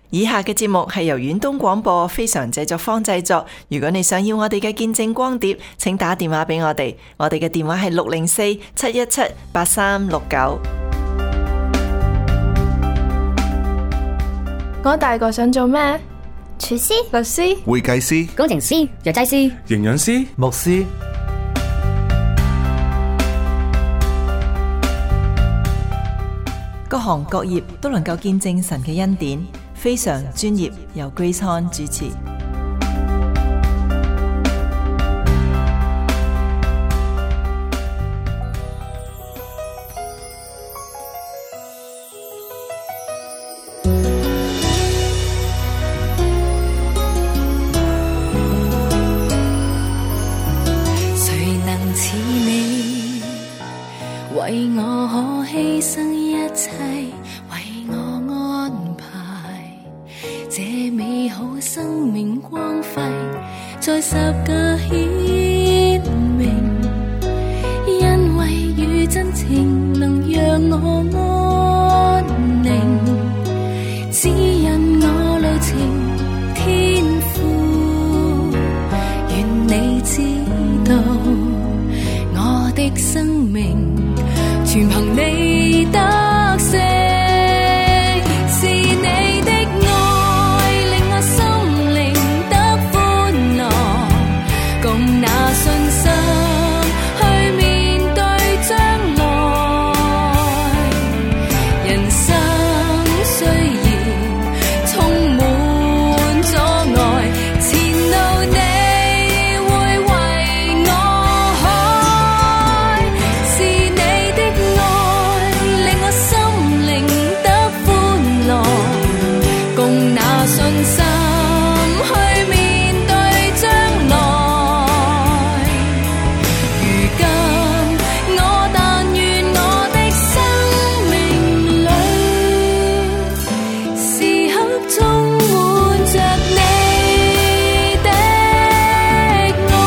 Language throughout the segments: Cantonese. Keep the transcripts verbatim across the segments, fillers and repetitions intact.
以下嘅節目係由遠東廣播非常製作坊製作。如果你想要我哋嘅見證光碟，請打電話俾我哋，我哋嘅電話係六零四七一七八三六九。 我大個想做咩？ 廚師、 律師、 會計師、 工程師、藥劑師、 營養師、 牧師。 各行各業都能夠見證神嘅恩典，非常專業，由 Grace Han 主持。 誰能似你，為我可犧牲一切，為我安排這美好生命光輝，在十架顯明，因為與真情能讓我安寧，指引我路程，天父，願你知道我的生命全憑你得勝，是你的愛令我心靈得歡樂，共那信心去面對將來。人生雖然充滿阻礙，前路你會為我開，是你的愛令我心靈得歡樂，共那信心去面對將來。如今我但願我的生命裏，時刻充滿着你的愛。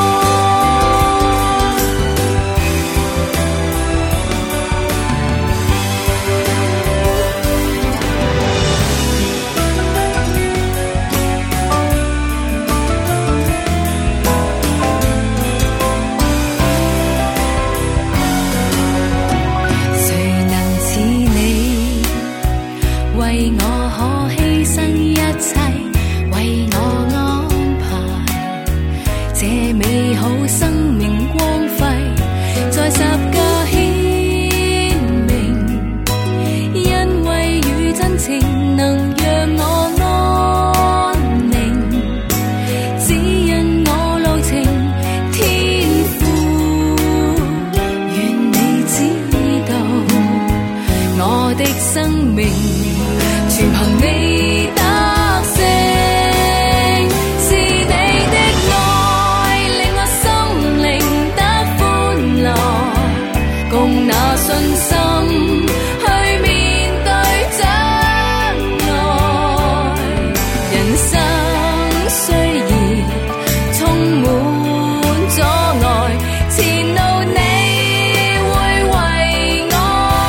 誰能似你，為我可犧牲一切，為我安排這美好生命光輝，在十架顯明，因為與真情能讓我安寧，指引我路程，天父，願你知道我的生命全憑你得勝，是你的愛令我心靈得歡樂，共那信心去面對將來。人生雖然充滿阻礙，前路你會為我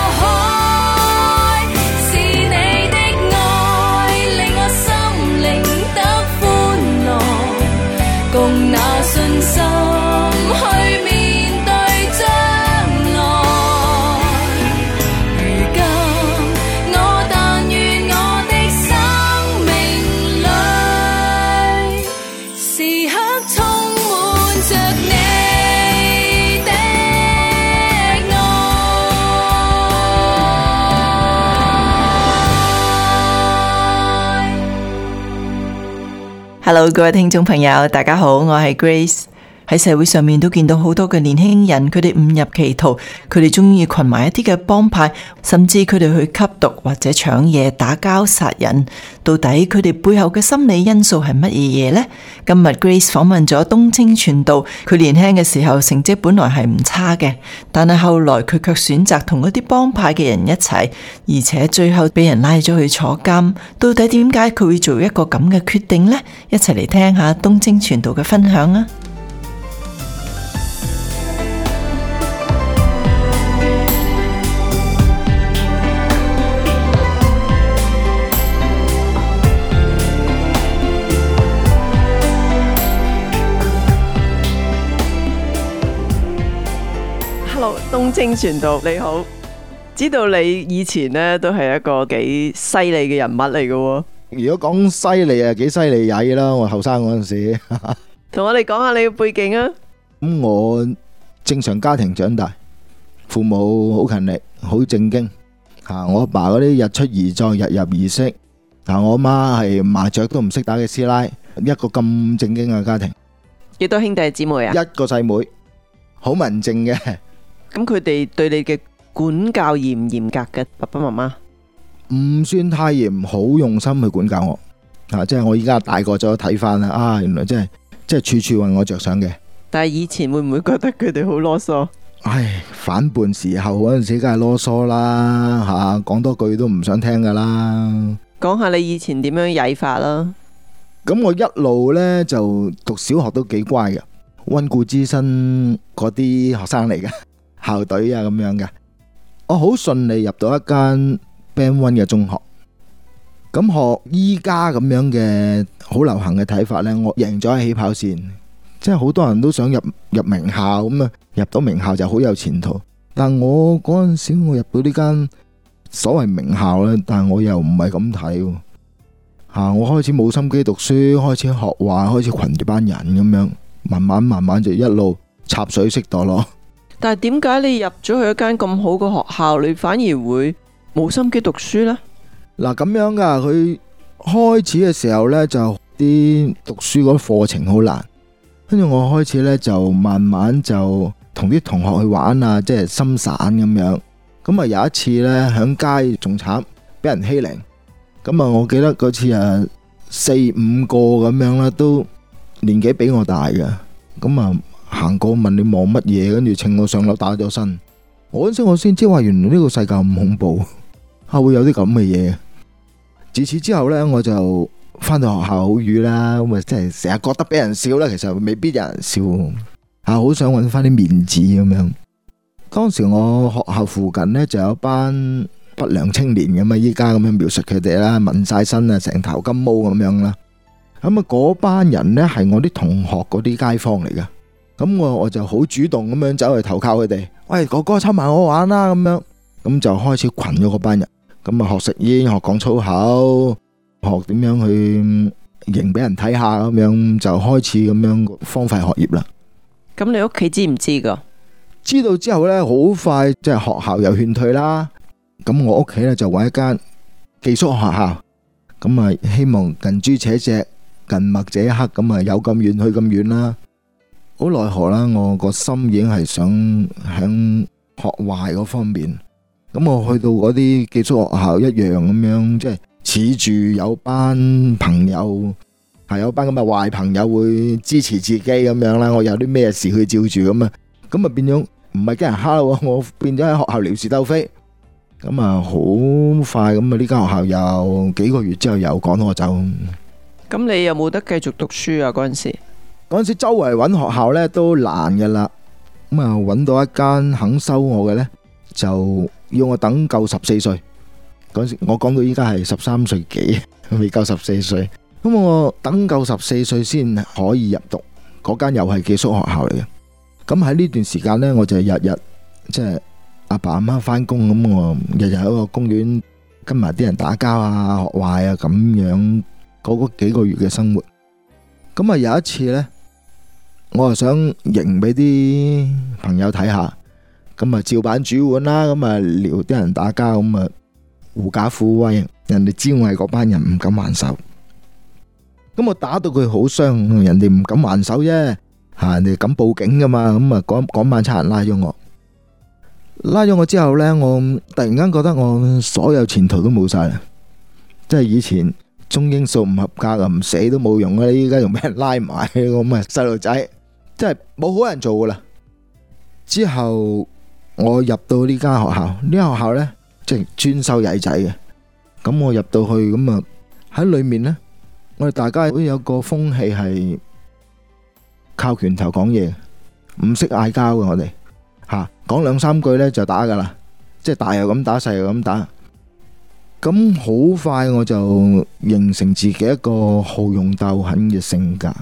開，是你的愛令我心靈得歡樂，共那信心去面對將來。如今我但願我的生命裏，時刻充滿着你的愛。 Hello， 各位聽眾朋友，大家好，我係 Grace。喺社會上面都見到好多嘅年輕人，佢哋誤入歧途，佢哋中意群埋一啲嘅幫派，甚至佢哋去吸毒或者搶嘢、打交、殺人。到底佢哋背後嘅心理因素係乜嘢嘢呢？今日 Grace 訪問咗東清傳道，佢年輕嘅時候成績本來係唔差嘅，但係後來佢卻選擇同嗰啲幫派嘅人一齊，而且最後俾人拉咗去坐監。到底點解佢會做一個咁嘅決定呢？一齊嚟聽下東清傳道嘅分享啊！ 冬青傳道你好，知道你以前呢都係一個幾犀利嘅人物嚟嘅喎。 如果講犀利啊，幾犀利曳啦！我後生嗰陣時， 同我哋講下你嘅背景啊。 咁我正常家庭長大，父母好勤力，好正經。吓，我阿爸嗰啲日出而作，日入而息。嗱，我阿媽係麻雀都唔識打嘅師奶，一個咁正經嘅家庭。 幾多兄弟姊妹啊？ 一個細妹，好文靜嘅。 咁佢哋對你嘅管教嚴唔嚴格嘅？爸爸媽媽唔算太嚴，好用心去管教我。啊，即係我依家大個咗睇翻啦，啊，原來真係即係處處為我着想嘅。 但係以前會唔會覺得佢哋好囉嗦？ 唉，反叛時候嗰陣時梗係囉嗦啦，吓，講多句都唔想聽噶啦。 講下你以前點樣曳法啦。 咁我一路呢就讀小學都幾乖嘅，溫故知新嗰啲學生嚟嘅，校隊啊咁樣嘅。我好順利入到一間 Band One 嘅中學。咁學依家咁樣嘅好流行嘅睇法呢，我贏咗喺起跑線，即係好多人都想入入名校咁啊，入到名校就好有前途。但我嗰陣時我入到呢間所謂名校呢，但我又唔係咁睇。吓，我開始冇心機讀書，開始學畫，開始群住班人咁樣，慢慢慢慢就一路插水式墮落。 但係點解你入咗去一間咁好嘅學校，你反而會冇心機讀書呢？ 嗱，咁樣噶，佢開始嘅時候呢，就啲讀書嗰啲課程好難，跟住我開始呢，就慢慢就同啲同學去玩啊，即係心散咁樣。咁啊有一次呢，響街仲慘，俾人欺凌。咁啊，我記得嗰次啊，四五個咁樣啦，都年紀比我大嘅。咁啊，行過問你望乜嘢，跟住請我上樓打咗身。我嗰陣時我先知話，原來呢個世界咁恐怖，啊會有啲咁嘅嘢。自此之後呢，我就翻到學校好瘀啦，咁啊，即係成日覺得俾人笑啦，其實未必有人笑，啊，好想揾翻啲面子咁樣。當時我學校附近呢，就有一班不良青年咁啊，依家咁樣描述佢哋啦，紋晒身啊，成頭金毛咁樣啦。咁啊，嗰班人呢係我啲同學嗰啲街坊嚟噶。咁我我就好主動咁樣走去投靠佢哋。喂，哥哥抽埋我玩啦咁樣。咁就開始群咗嗰班人。咁啊，學食煙，學講粗口，學點樣去型俾人睇下咁樣，就開始咁樣荒廢學業啦。 咁你屋企知唔知噶？ 知道之後呢，好快即係學校又勸退啦。咁我屋企咧就揾一間寄宿學校，咁啊希望近朱者赤，近墨者黑，咁啊有咁遠去咁遠啦。好奈何啦，我個心已經係想響學壞嗰方面。咁我去到嗰啲寄宿學校一樣咁樣，即係恃住有班朋友，係有班咁嘅壞朋友會支持自己咁樣啦。我有啲咩事去照住咁啊，咁啊變咗唔係驚人蝦，我變咗喺學校撩事鬥非。咁啊，好快咁啊！呢間學校又幾個月之後又趕我走。 咁你有冇得繼續讀書啊？嗰陣時， 嗰陣時周圍揾學校呢都難噶啦。咁啊，揾到一間肯收我嘅呢，就要我等夠十四歲。嗰陣時我講到依家係十三歲幾，未夠十四歲。咁我等夠十四歲先可以入讀嗰間又係寄宿學校嚟嘅。咁喺呢段時間呢，我就日日即係。阿爸阿媽返工，咁我日日喺個公園跟埋啲人打交啊、學壞啊咁樣，嗰嗰幾個月嘅生活。咁啊有一次呢，我啊想迎俾啲朋友睇下，咁啊照版煮碗啦，咁啊撩啲人打交，咁啊狐假虎威，人哋知我係嗰班人，唔敢還手。咁我打到佢好傷，人哋唔敢還手啫，吓人哋敢報警噶嘛。咁啊嗰嗰晚差人拉咗我。拉咗我之後呢，我突然間覺得我所有前途都冇晒啦，即係以前中英數唔合格啊，唔死都冇用啊！依家仲俾人拉埋咁啊，細路仔，即係冇好人做噶啦。之後我入到呢間學校，呢間學校呢，即係專收曳仔嘅。咁我入到去咁啊，喺裏面呢，我哋大家都有個風氣係靠拳頭講嘢，唔識嗌交嘅我哋。吓，講兩三句呢就打噶啦，即係大又咁打，細又咁打。咁好快我就形成自己一個好勇鬥狠嘅性格。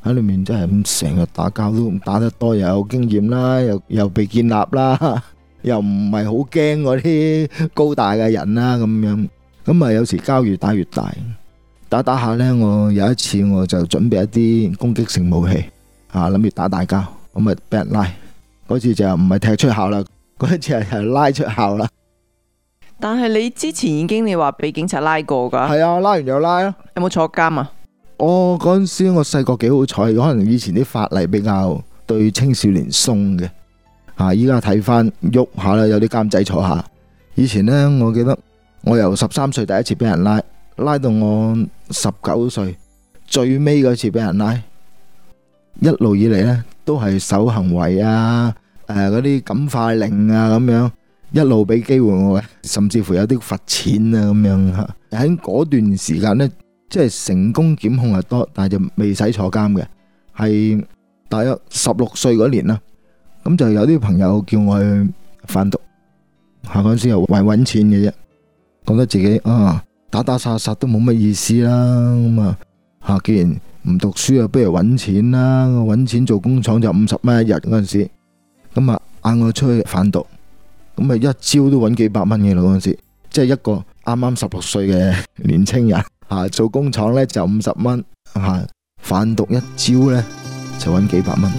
喺裏面真係咁成日打交，都打得多又有經驗啦，又又被建立啦，又唔係好驚嗰啲高大嘅人啦咁樣。咁啊有時交越打越大，打打下呢，我有一次我就準備一啲攻擊性武器啊，諗住打大交，咁啊俾人拉。嗰次就唔係踢出校啦，嗰次係係拉出校啦。 但係你之前已經你話俾警察拉過噶？ 係啊，拉完又拉啊。 有冇坐監啊？ 我嗰陣時我細個幾好彩，可能以前啲法例比較對青少年鬆嘅，啊依家睇翻喐下啦，有啲監仔坐下。以前呢，我記得我由十三歲第一次俾人拉，拉到我十九歲，最尾嗰次俾人拉，一路以嚟呢，都係守行為啊，誒嗰啲感化令啊咁樣。一路俾機會我嘅，甚至乎有啲罰錢啊咁樣吓。喺嗰段時間呢，即係成功檢控係多，但係就未使坐監嘅。係大約十六歲嗰年啦，咁就有啲朋友叫我去販毒，吓嗰陣時又為搵錢嘅啫，覺得自己啊打打殺殺都冇乜意思啦。咁啊吓，既然唔讀書啊，不如搵錢啦。搵錢做工廠就五十蚊一日嗰陣時，咁啊嗌我出去販毒。咁啊，一朝都揾幾百蚊嘅啦嗰陣時，即係一個啱啱十六歲嘅年青人吓，做工廠呢就五十蚊吓，販毒一朝呢就揾幾百蚊。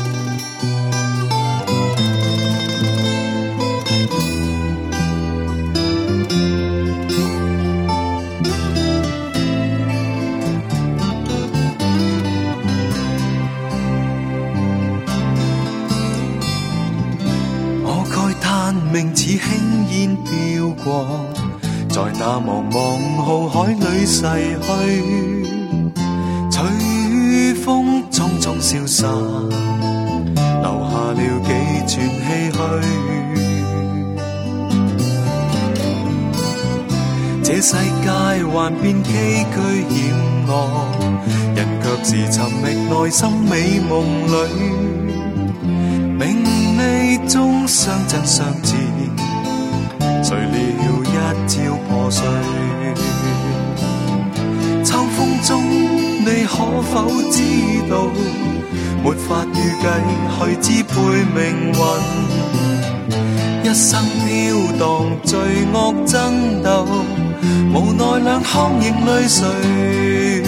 名似輕煙飄過，在那茫茫浩海裏逝去，隨風匆匆消散，留下了幾串唏噓。這世界幻變崎嶇險惡，人卻是尋覓內心美夢裏。名利中相真相似，誰料一朝破碎。秋風中你可否知道，沒法預計去支配命運，一生飄蕩罪惡爭鬥，無奈兩眶仍淚垂。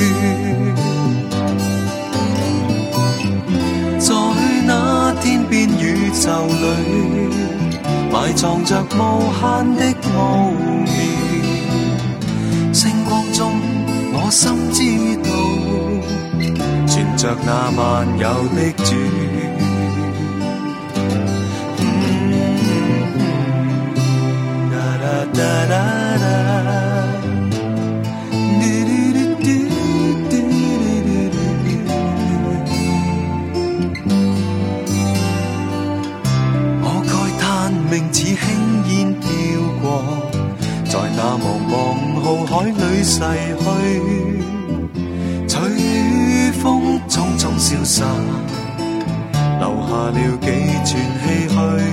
在那天邊宇宙裏，埋藏着無限的奧妙。星光中，我心知道，存着那萬有的主。名似輕煙飄過，在那茫茫浩海裏逝去，隨風匆匆消散，留下了幾串唏噓。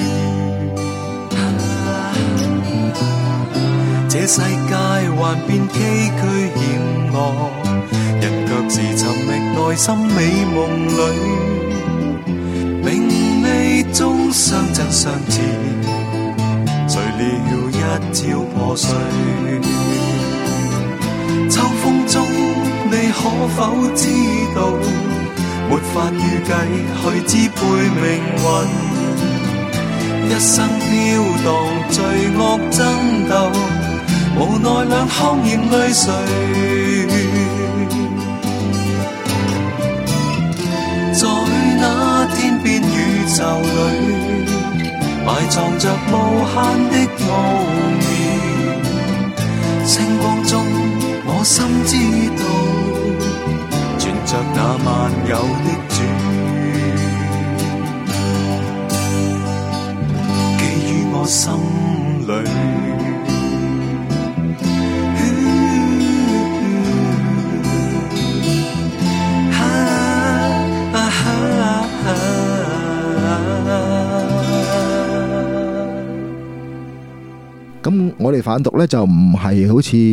這世界幻變崎嶇險惡，人卻是尋覓內心美夢裏。名利中相真相似，誰料一朝破碎。秋風中你可否知道，沒法預計去支配命運，一生飄蕩罪惡爭鬥，無奈兩眶仍淚垂。在那天邊宇宙裏，埋藏着無限的奧妙。星光中，我心知道，存着那萬有的主，寄於我心裏。 咁我哋販毒呢，就唔係好似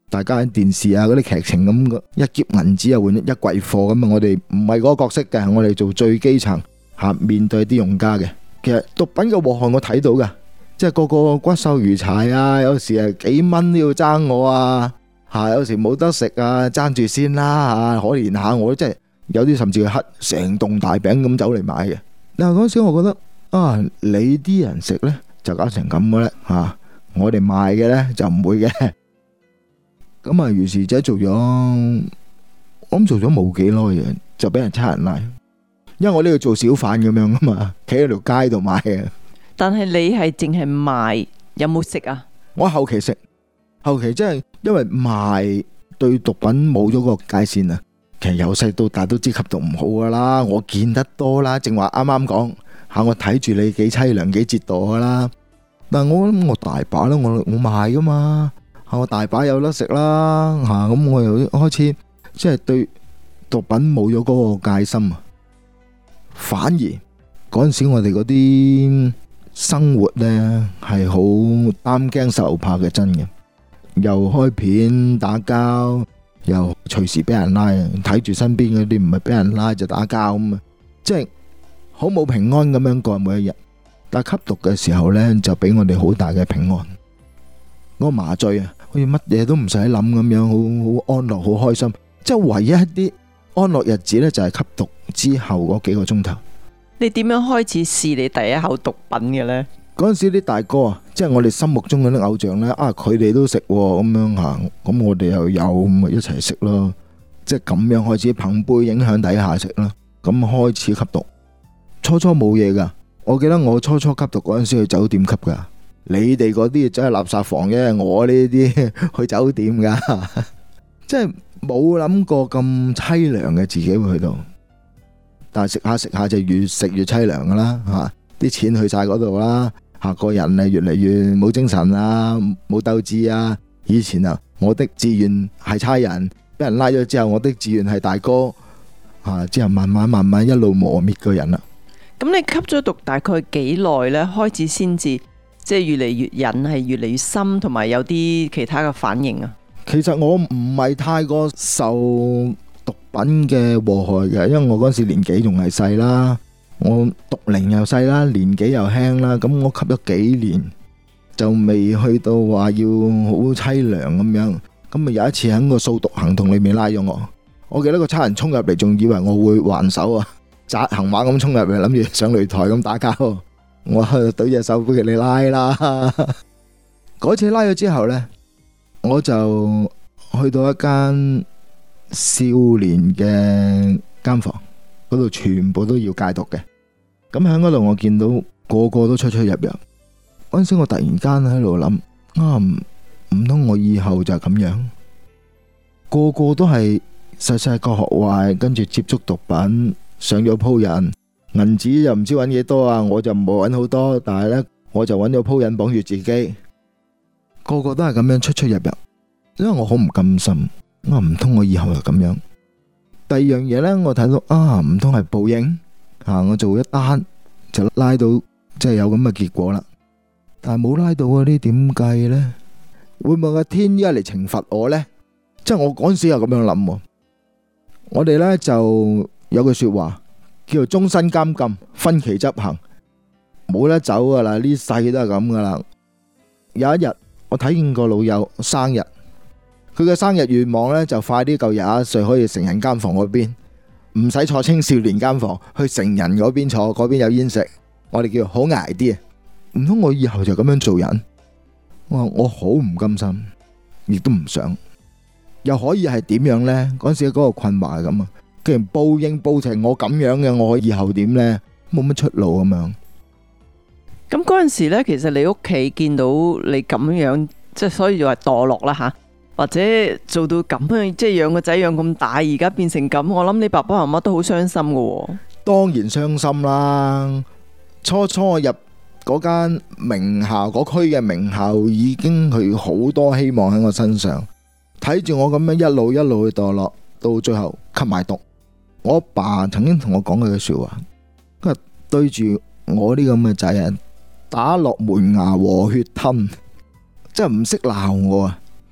大家喺電視啊嗰啲劇情咁，一劫銀紙又換一櫃貨咁啊！我哋唔係嗰個角色嘅，我哋做最基層吓，面對啲用家嘅。其實毒品嘅禍害我睇到噶，即係個個骨瘦如柴啊，有時係幾蚊都要爭我啊吓，有時冇得食啊，爭住先啦吓，可憐下我，即係有啲甚至係黑成棟大餅咁走嚟買嘅。但係嗰時我覺得啊，你啲人食呢就搞成咁嘅咧吓，我哋賣嘅呢就唔會嘅。咁啊，如是者做咗，我諗做咗冇幾耐嘅，就俾人差人拉。因為我呢度做小販咁樣啊嘛，企喺條街度賣嘅。 但係你係淨係賣，有冇食啊？ 我後期食，後期真係因為賣對毒品冇咗個界線啊。其實由細到大都知吸毒唔好噶啦，我見得多啦。正話啱啱講吓，我睇住你幾淒涼幾折墮噶啦。但係我諗我大把啦，我我賣噶嘛。我大把有得食啦，吓，咁我又開始即係對毒品冇咗嗰個戒心啊。反而嗰陣時我哋嗰啲生活呢係好擔驚受怕嘅，真嘅。又開片打交，又隨時俾人拉，睇住身邊嗰啲唔係俾人拉就打交咁啊，即係好冇平安咁樣過每一日。但係吸毒嘅時候呢，就俾我哋好大嘅平安。嗰個麻醉啊，好似乜嘢都唔使諗咁樣，好好安樂，好開心。即係唯一一啲安樂日子呢，就係吸毒之後嗰幾個鐘頭。 你點樣開始試你第一口毒品嘅呢？ 嗰陣時啲大哥啊，即係我哋心目中嗰啲偶像呢，啊佢哋都食咁樣吓，咁我哋又有咁咪一齊食咯。即係咁樣開始朋輩影響底下食啦。咁開始吸毒，初初冇嘢噶。我記得我初初吸毒嗰陣時去酒店吸噶。你哋嗰啲真係垃圾房嘅，我呢啲去酒店噶，即係冇諗過咁淒涼嘅自己會去到，但係食下食下就越食越淒涼噶啦吓，啲錢去晒嗰度啦，吓個人啊越嚟越冇精神啊，冇鬥志啊。以前啊，我的志願係差人，俾人拉咗之後，我的志願係大哥，吓之後慢慢慢慢一路磨滅個人啦。 咁你吸咗毒大概幾耐呢？開始先至。即係越嚟越癮，係越嚟越深，同埋有啲其他嘅反應啊。 其實我唔係太過受毒品嘅禍害嘅，因為我嗰時年紀仲係細啦，我毒齡又細啦，年紀又輕啦，咁我吸咗幾年就未去到話要好淒涼咁樣。咁啊有一次喺個掃毒行動裏面拉咗我，我記得個差人衝入嚟，仲以為我會還手啊，紮行馬咁衝入嚟，諗住上擂台咁打交。我去對隻手俾你拉啦，嗰次拉咗之後呢，我就去到一間少年嘅監房，嗰度全部都要戒毒嘅。咁喺嗰度我見到個個都出出入入，嗰陣時我突然間喺度諗，啊唔通我以後就係咁樣？個個都係細細個學壞，跟住接觸毒品，上咗鋪癮。銀紙又唔知揾幾多啊，我就冇揾好多，但係呢，我就揾咗鋪癮綁住自己，個個都係咁樣出出入入，因為我好唔甘心，我唔通我以後就咁樣。第二樣嘢呢，我睇到啊，唔通係報應啊，我做一單就拉到，即係有咁嘅結果啦。但係冇拉到嗰啲點計呢？會唔會個天依家嚟懲罰我呢？即係我嗰陣時又咁樣諗，我哋呢就有句說話。叫做終身監禁，分期執行，冇得走噶啦，呢世都係咁噶啦。有一日我睇見個老友生日，佢嘅生日願望呢，就快啲夠廿一歲可以成人監房嗰邊，唔使坐青少年監房，去成人嗰邊坐，嗰邊有煙食，我哋叫好捱啲啊！唔通我以後就咁樣做人？我話我好唔甘心，亦都唔想。又可以係點樣呢？嗰陣時嗰個困惑係咁啊！既然報應報成我咁樣嘅，我以後點呢？冇乜出路咁樣。 咁嗰陣時呢，其實你屋企見到你咁樣，即係所以就話墮落啦吓，或者做到咁樣，即係養個仔養咁大，而家變成咁，我諗你爸爸媽媽都好傷心噶。 當然傷心啦！初初我入嗰間名校，嗰區嘅名校已經佢好多希望喺我身上，睇住我咁樣一路一路去墮落，到最後吸埋毒。我阿爸曾經同我講過句說話，佢話對住我呢咁嘅仔啊，打落門牙和血吞，真係唔識鬧我啊！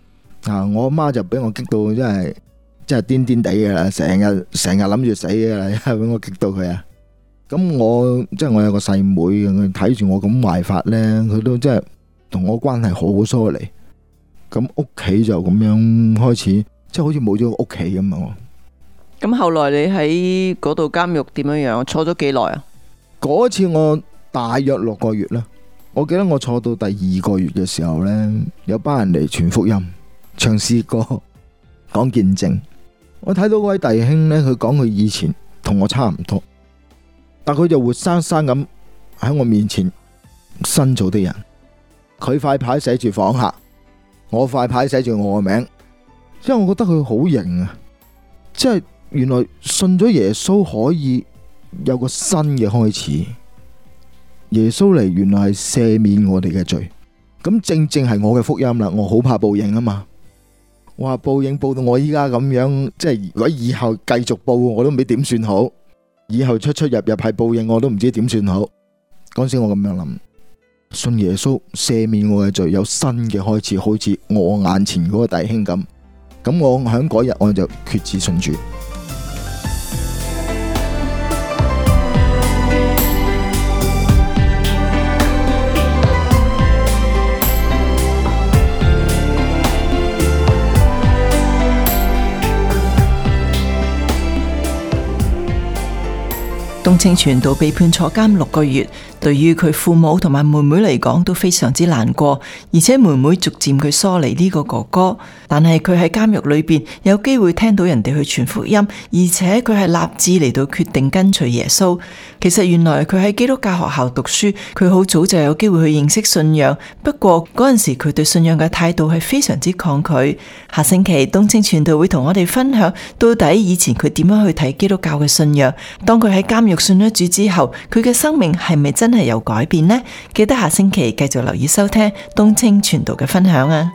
啊，我阿媽就俾我激到真係真係癲癲地嘅啦，成日成日諗住死嘅啦，俾我激到佢啊！咁我即係我有個細妹，佢睇住我咁壞法呢，佢都真係同我關係好疏離。咁屋企就咁樣開始，即係好似冇咗個屋企咁啊！ 咁後來你喺嗰度監獄點樣樣？坐咗幾耐啊？ 嗰次我大約六個月啦。我記得我坐到第二個月嘅時候呢，有班人嚟傳福音、唱詩歌、講見證。我睇到嗰位弟兄呢，佢講佢以前同我差唔多。但佢就活生生咁喺我面前新造的人，佢塊牌寫住訪客，我塊牌寫住我嘅名，因為我覺得佢好型啊！即係原來信咗耶穌可以有個新嘅開始，耶穌嚟原來係赦免我哋嘅罪，咁正正係我嘅福音啦！我好怕報應啊嘛，我話報應報到我依家咁樣，即係如果以後繼續報，我都唔知點算好。以後出出入入係報應，我都唔知點算好。嗰時我咁樣諗，信耶穌赦免我嘅罪，有新嘅開始，好似我眼前嗰個弟兄咁。咁我喺嗰日我就決志信主。 董清傳道被判坐監六個月，對於佢父母同埋妹妹嚟講都非常之難過，而且妹妹逐漸佢疏離呢個哥哥。但係佢喺監獄裏邊有機會聽到人哋去傳福音，而且佢係立志嚟到決定跟隨耶穌。其實原來佢喺基督教學校讀書，佢好早就有機會去認識信仰。不過嗰陣時佢對信仰嘅態度係非常之抗拒。下星期董清傳道會同我哋分享到底以前佢點樣去睇基督教嘅信仰。當佢喺監獄信咗主之後，佢嘅生命係咪真係有改變呢？記得下星期繼續留意收聽董清傳道嘅分享啊！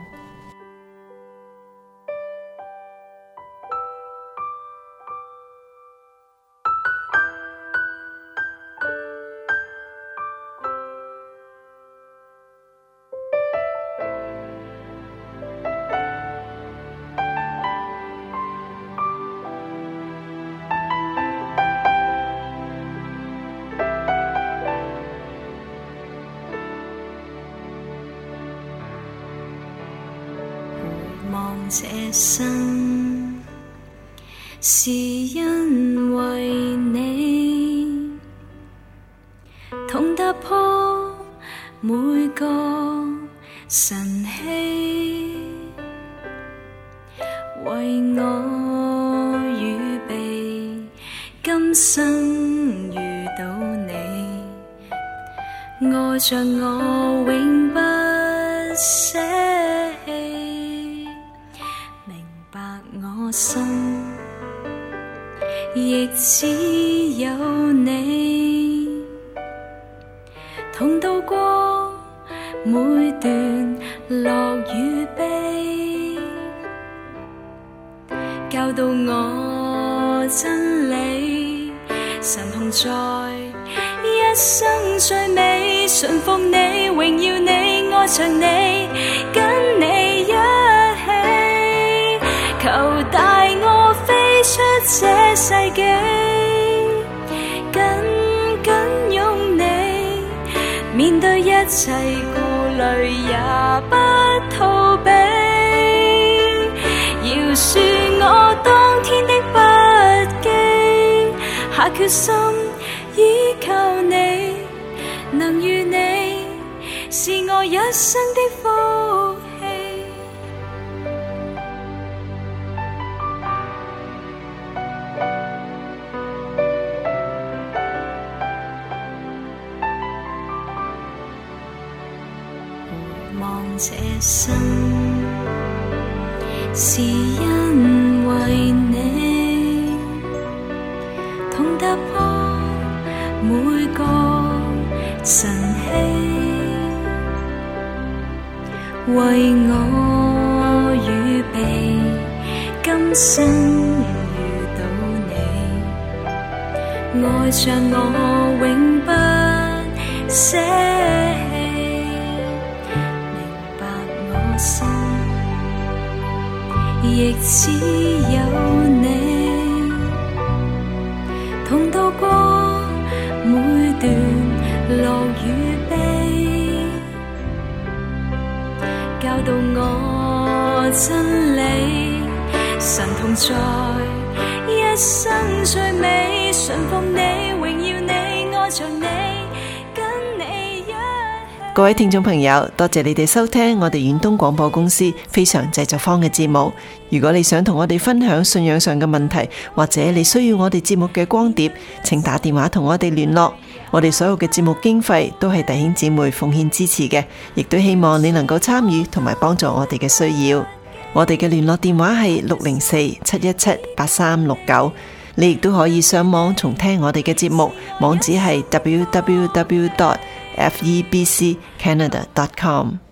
望這生是因為你痛打破每個神器，為我預備今生遇到你，愛着我永不捨棄。我心亦只有你，同渡過每段樂與悲，教導我真理，神同在，一生最美，順服你，榮耀你，愛着你，跟你一求帶我飛出這世紀，緊緊擁你，面對一切顧慮也不逃避，饒恕我當天的不羈，下決心依靠你，能與你是我一生的福氣。這生是因為你痛打破每個神器，為我預備今生遇到你，愛着我永不捨棄。心亦只有你，同渡過每段樂與悲，教導我真理，神同在一生最美，順服你，榮耀你，愛着你，跟你一起。 各位聽眾朋友，多謝你哋收聽我哋遠東廣播公司非常製作坊嘅節目。如果你想同我哋分享信仰上嘅問題，或者你需要我哋節目嘅光碟，請打電話同我哋聯絡。我哋所有嘅節目經費都係弟兄姊妹奉獻支持嘅，亦都希望你能夠參與同埋幫助我哋嘅需要。我哋嘅聯絡電話係六零四七一七八三六九，你亦都可以上網重聽我哋嘅節目，網址係 w w w dot f e b c canada dot com。